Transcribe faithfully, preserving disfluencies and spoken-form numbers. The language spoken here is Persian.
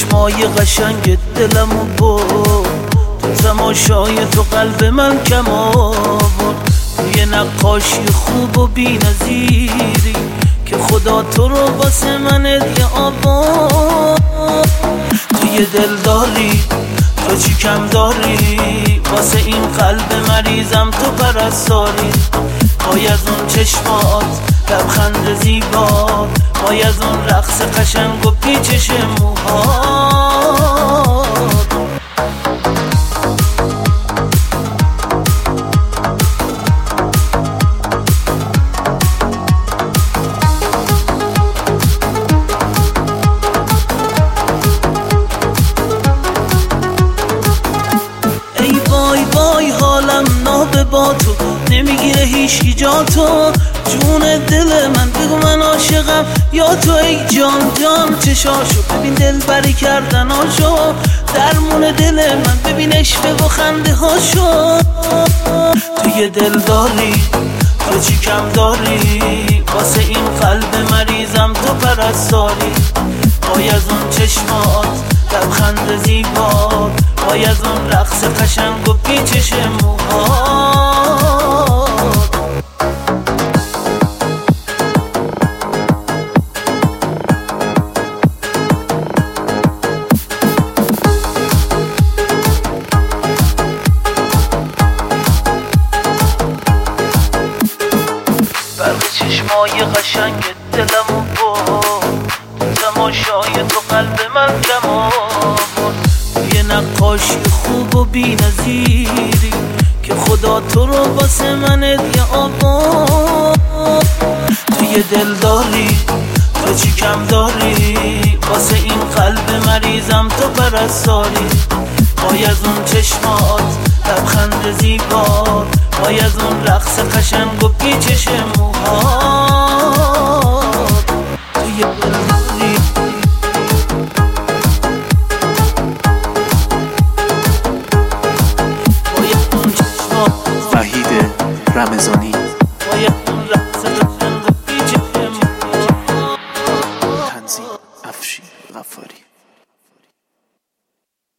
چشمای قشنگ دلمو برد، تو تماشای تو قلب من کم آورد. توی نقاشی خوب و بی نظیری که خدا تو رو واسه من هدیه آورد. توی دل داری تو چی کم داری، واسه این قلب مریضم تو پرستاری. وای از اون چشمات لبخند زیبات، وای از اون رقص قشنگ و پیچش موهات. ای وای وای حالم نابه با تو، نمیگیره هیچ جا تو. جون دل من بگو من عاشقم یا تو ای جان جان. چشاشو ببین دل بری کردناشو، درمون دل من ببین عشق و خنده هاشو. توی دل داری تو چی کم داری، واسه این قلب مریضم تو پرستاری. وای از اون چشمات لبخند زیبات، وای از اون رقص قشنگ و پیچش موهات. برق چشمای قشنگ دلمو برد، تماشای تو قلب من کم آورد. توی نقاشی خوب و بی نظیری که خدا تو رو واسه من هدیه آورد. توی دل داری تو چی کم داری، واسه این قلب مریضم تو پرستاری. وای از اون چشمات لبخند زیبات، وای از اون رقص قشنگ و پیچش موهات. توی دل داری وای اون چشمات وحید رمضانی، وای اون رقص قشنگ و پیچش موهات. تنظیم افشین غفاری.